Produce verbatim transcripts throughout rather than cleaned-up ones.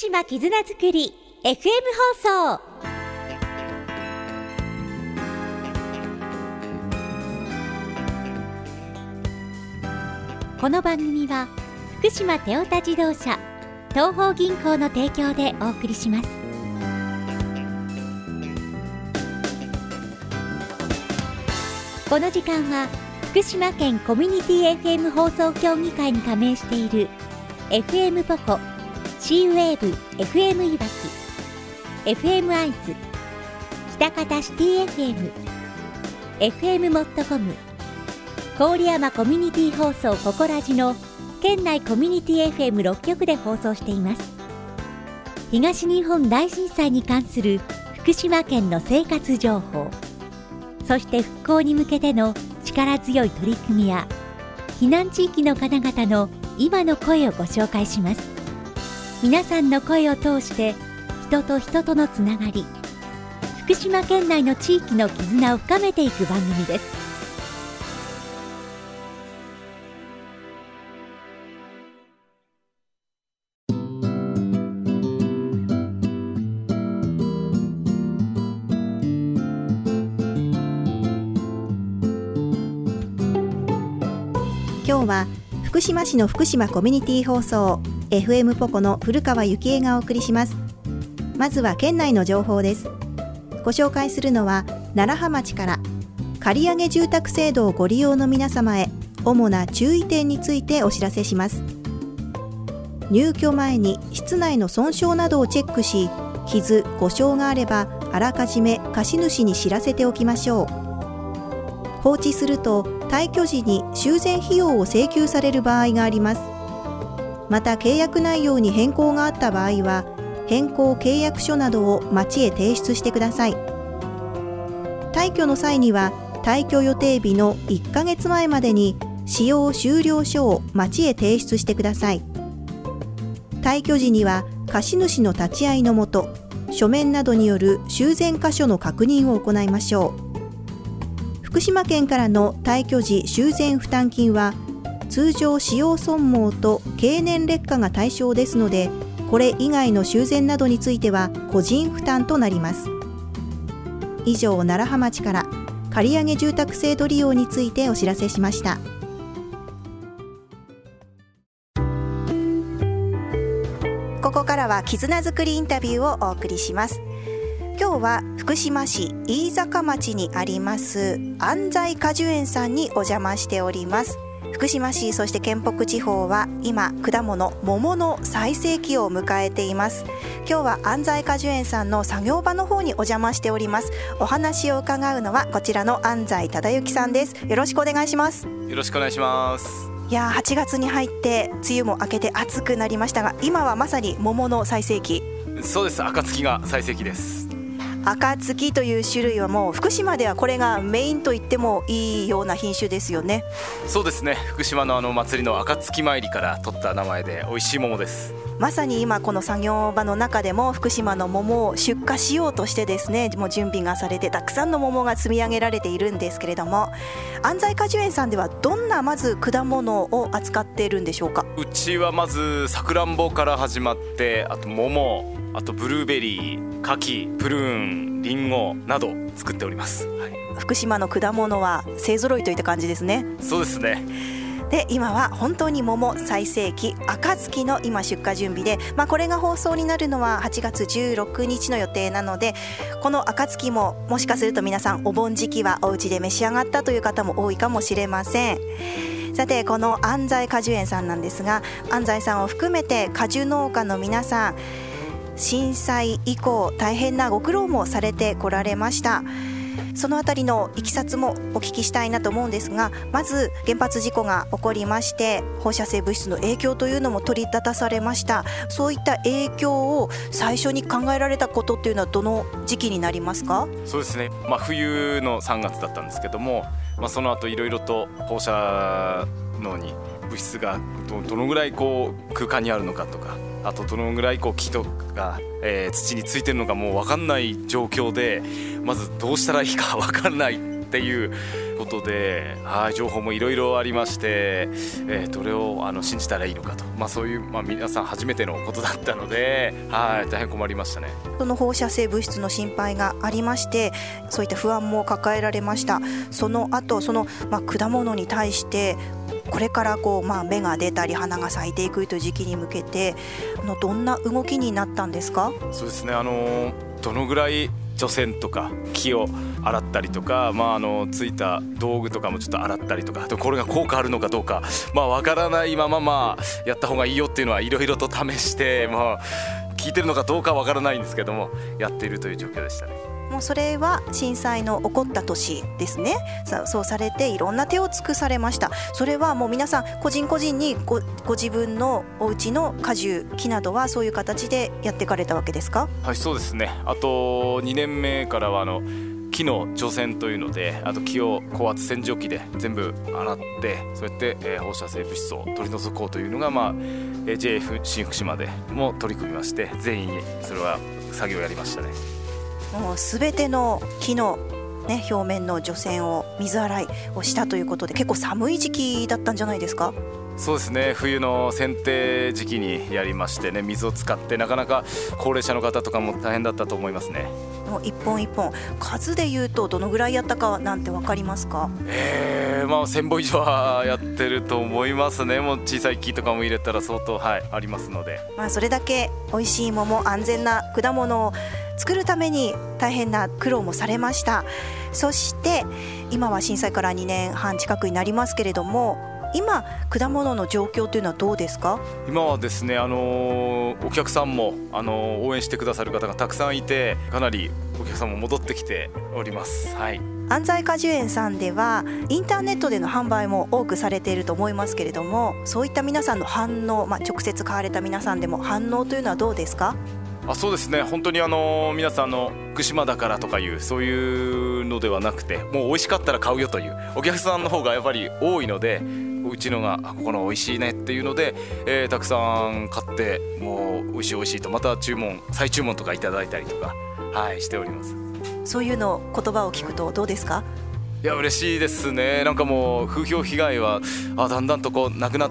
島絆づくり エフエム 放送。この番組は福島テオタ自動車東邦銀行の提供でお送りします。この時間は福島県コミュニティ エフエム 放送協議会に加盟している エフエム ポコ、シーウェーブ エフエム いわき、エフエム アイズ、北方シティ エフエム、エフエム モットコム、郡山コミュニティ放送ココラジの県内コミュニティ エフエムろっ 局で放送しています。東日本大震災に関する福島県の生活情報、そして復興に向けての力強い取り組みや避難地域の方々の今の声をご紹介します。皆さんの声を通して人と人とのつながり、福島県内の地域の絆を深めていく番組です。 今日は福島市の福島コミュニティ放送 エフエム ポコの古川幸恵がお送りします。まずは県内の情報です。ご紹介するのは楢葉町から借上住宅制度をご利用の皆様へ主な注意点についてお知らせします。入居前に室内の損傷などをチェックし、傷・故障があればあらかじめ貸主に知らせておきましょう。放置すると退去時に修繕費用を請求される場合があります。また契約内容に変更があった場合は変更契約書などを町へ提出してください。退去の際には退去予定日のいっかげつまえまでに使用終了書を町へ提出してください。退去時には貸主の立ち会いのもと書面などによる修繕箇所の確認を行いましょう。福島県からの退去時修繕負担金は通常使用損耗と経年劣化が対象ですので、これ以外の修繕などについては個人負担となります。以上、楢葉町から借上住宅制度利用についてお知らせしました。ここからは絆づくりインタビューをお送りします。今日は福島市飯坂町にあります安西果樹園さんにお邪魔しております。福島市そして県北地方は今果物桃の最盛期を迎えています。今日は安西果樹園さんの作業場の方にお邪魔しております。お話を伺うのはこちらの安西忠之さんです。よろしくお願いします。 よろしくお願いします。 いやはちがつに入って梅雨も明けて暑くなりましたが、今はまさに桃の最盛期。 そうです、暁が最盛期です。 暁という種類はもう福島ではこれがメインと言ってもいいような品種ですよね。 そうですね、福島のあの祭りの暁参りから取った名前で美味しい桃です。 まさに今この作業場の中でも福島の桃を出荷しようとしてですね、もう準備がされてたくさんの桃が積み上げられているんですけれども、安西果樹園さんではどんなまず果物を扱っているんでしょうか。 うちはまずさくらんぼから始まって、あと桃、あとブルーベリー、柿、プルーン、リンゴなど作っております、はい、 福島の果物は勢ぞろいといった感じですね。 そうですね。 で今は本当に桃最盛期暁の今出荷準備で、まあ、これが放送になるのははちがつじゅうろくにちの予定なので、この暁ももしかすると皆さんお盆時期はお家で召し上がったという方も多いかもしれません。さてこの安西果樹園さんなんですが、安西さんを含めて果樹農家の皆さん、震災以降大変なご苦労もされてこられました。そのあたりのいきさつもお聞きしたいなと思うんですが、まず原発事故が起こりまして放射性物質の影響というのも取り立たされました。そういった影響を最初に考えられたことっていうのはどの時期になりますか。 そうですね、まあ、冬のさんがつだったんですけども、まあ、その後いろいろと放射能に物質が ど, どのぐらいこう空間にあるのかとか、あとどのぐらいこう木とか、えー、土についてるのかもう分かんない状況で、まずどうしたらいいか分かんないっっていうことで、はい、情報もいろいろありまして、えー、どれをあの信じたらいいのかと、まあ、そういう、まあ、皆さん初めてのことだったので、はい、大変困りましたね。 その放射性物質の心配がありまして、そういった不安も抱えられました。その後その、まあ、果物に対してこれからこう、まあ、芽が出たり花が咲いていくという時期に向けてのどんな動きになったんですか？ そうですね、あのどのぐらい除染とか木を洗ったりとか、まあ、あのついた道具とかもちょっと洗ったりとか、これが効果あるのかどうか、まあ、分からないまま、まあ、やった方がいいよっていうのはいろいろと試して、まあ、効いてるのかどうか分からないんですけども、やっているという状況でしたね。 もうそれは震災の起こった年ですね。そうされていろんな手を尽くされました。それはもう皆さん個人個人に ご, ご自分のお家の果樹木などはそういう形でやっていかれたわけですか？ はい、そうですね。あとにねんめからはあの木の除染というので、あと木を高圧洗浄機で全部洗って、そうやって、えー、放射性物質を取り除こうというのが、まあ、ジェイエフ 新福島でも取り組みまして、全員それは作業をやりましたね。 もうすべての木の、ね、表面の除染を水洗いをしたということで、結構寒い時期だったんじゃないですか？ そうですね、冬の剪定時期にやりましてね、水を使ってなかなか高齢者の方とかも大変だったと思いますね。 もう一本一本数でいうとどのぐらいやったかなんて分かりますか？ えーまあ、せんぼん以上はやってると思いますね。もう小さい木とかも入れたら相当、はい、ありますので、 まあ、それだけ美味しい桃、安全な果物を作るために大変な苦労もされました。そして今は震災からにねんはん近くになりますけれども、今果物の状況というのはどうですか？ 今はですね、あのー、お客さんも、あのー、応援してくださる方がたくさんいて、かなりお客さんも戻ってきております。はい、 安西果樹園さんではインターネットでの販売も多くされていると思いますけれども、そういった皆さんの反応、まあ、直接買われた皆さんでも反応というのはどうですか？ あ、そうですね、本当にあの皆さんの福島だからとかいうそういうのではなくて、もう美味しかったら買うよというお客さんの方がやっぱり多いので、うちのがここの美味しいねっていうので、えー、たくさん買って、もう美味しい美味しいとまた注文再注文とかいただいたりとか、はい、しております。 そういうの言葉を聞くとどうですか？ いや、嬉しいですね。なんかもう風評被害はあだんだんとこうなくなって、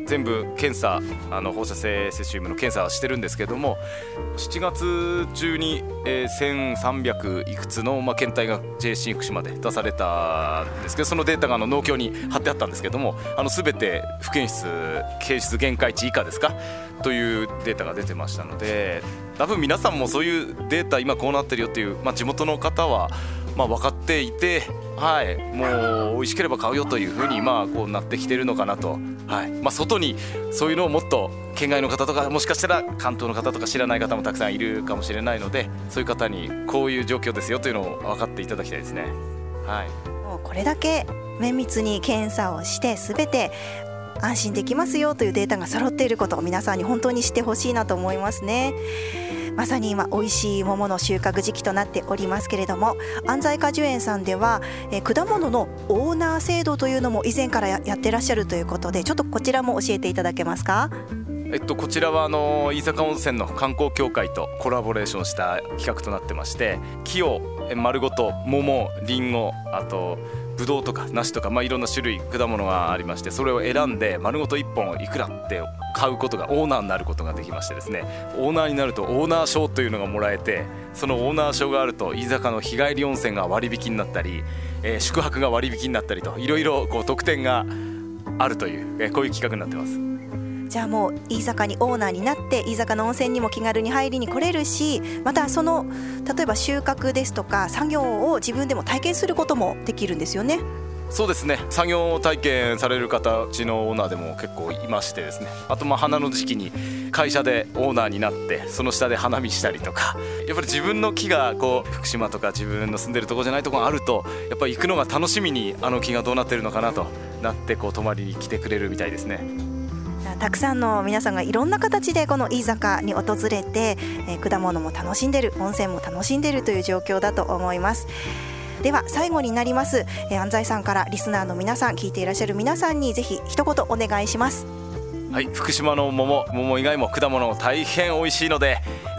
全部検査、あの放射性セシウムの検査はしてるんですけども、しちがつ中に、えー、せんさんびゃくいくつの、まあ、検体が ジェイエフ 新福島で出されたんですけど、そのデータがあの農協に貼ってあったんですけども、あの全て不検出検出限界値以下ですかというデータが出てましたので、多分皆さんもそういうデータ今こうなってるよっていう、まあ、地元の方はまあ分かっていて、はい、もう美味しければ買うよというふうにまあこうなってきてるのかなと、はい、まあ、外にそういうのをもっと県外の方とか、もしかしたら関東の方とか知らない方もたくさんいるかもしれないので、そういう方にこういう状況ですよというのを分かっていただきたいですね。はい、 もうこれだけ綿密に検査をして全て安心できますよというデータが揃っていることを皆さんに本当に知ってほしいなと思いますね。まさに今美味しい桃の収穫時期となっておりますけれども、安西果樹園さんでは、えー、果物のオーナー制度というのも以前から や, やってらっしゃるということで、ちょっとこちらも教えていただけますか？ えっと、こちらはあの飯坂温泉の観光協会とコラボレーションした企画となってまして、木を丸ごと桃、りんご、あとぶどうとか梨とか、まあ、いろんな種類果物がありまして、それを選んで丸ごといっぽんいくらって買うことが、オーナーになることができましてですね、オーナーになるとオーナー証というのがもらえて、そのオーナー証があると飯坂の日帰り温泉が割引になったり、えー、宿泊が割引になったりと、いろいろこう特典があるという、えー、こういう企画になってます。 じゃあもう飯坂にオーナーになって飯坂の温泉にも気軽に入りに来れるし、またその例えば収穫ですとか作業を自分でも体験することもできるんですよね。 そうですね、作業体験される方、うちのオーナーでも結構いましてですね、あとまあ花の時期に会社でオーナーになってその下で花見したりとか、やっぱり自分の木がこう福島とか自分の住んでるところじゃないところがあると、やっぱり行くのが楽しみに、あの木がどうなってるのかなとなってこう泊まりに来てくれるみたいですね。 たくさんの皆さんがいろんな形でこの飯坂に訪れて、えー、果物も楽しんでる、温泉も楽しんでるという状況だと思います。では最後になります、えー、安西さんからリスナーの皆さん、聞いていらっしゃる皆さんにぜひ一言お願いします。 はい、福島の桃、桃以外も果物大変美味しいので、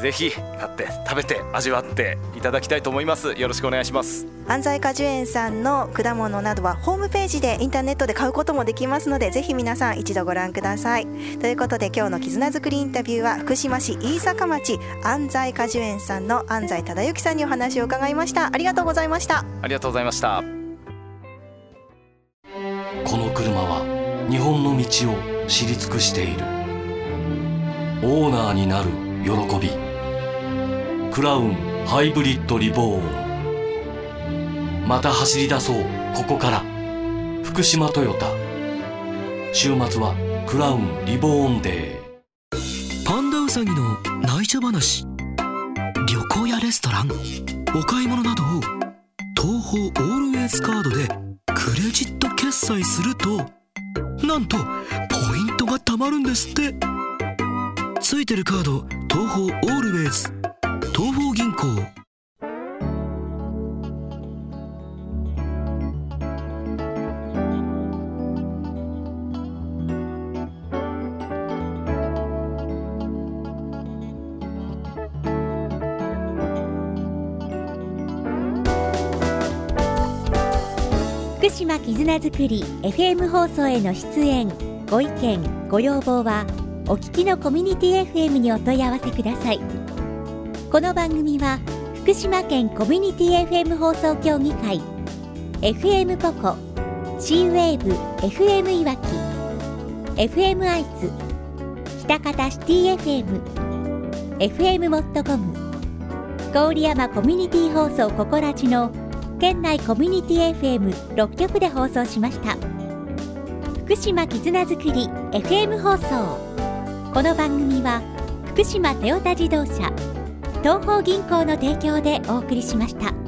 ぜひ買って食べて味わっていただきたいと思います。よろしくお願いします。 安西果樹園さんの果物などはホームページでインターネットで買うこともできますので、ぜひ皆さん一度ご覧ください。ということで今日の絆づくりインタビューは福島市飯坂町安西果樹園さんの安西忠之さんにお話を伺いました。ありがとうございました。 ありがとうございました。 この車は日本の道を知り尽くしている。オーナーになる喜び。クラウンハイブリッドリボーン。また走り出そうここから。福島トヨタ。週末はクラウンリボーンデー。 パンダウサギの内緒話。旅行やレストラン、お買い物などを東宝オールウェイズカードでクレジット決済すると、なんとポイントが貯まるんですって。ついてるカード東宝オールウェイズ、東宝銀行。 福島絆づくり エフエム 放送への出演、ご意見ご要望はお聞きのコミュニティ エフエム にお問い合わせください。この番組は福島県コミュニティ エフエム 放送協議会、 エフエム ポコ、 C ウェーブ エフエム いわき、 エフエム アイズ、喜多方シティ エフエム、 エフエム モットコム、郡山コミュニティ放送ココラジの県内コミュニティ エフエムろっきょくで放送しました。福島絆づくり エフエム 放送。この番組は福島トヨタ自動車、東邦銀行の提供でお送りしました。